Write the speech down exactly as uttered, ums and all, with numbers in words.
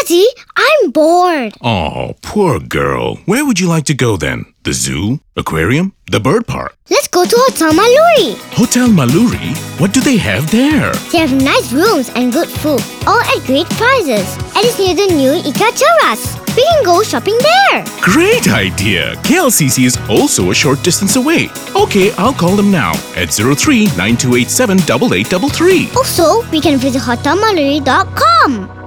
Daddy, I'm bored. Oh, poor girl. Where would you like to go then? The zoo? Aquarium? The bird park? Let's go to Hotel Maluri. Hotel Maluri? What do they have there? They have nice rooms and good food, all at great prices. And it's near the new Ika Terrace. We can go shopping there. Great idea! K L C C is also a short distance away. Okay, I'll call them now at zero three nine two eight seven eight eight three three. Also, we can visit hotel maluri dot com.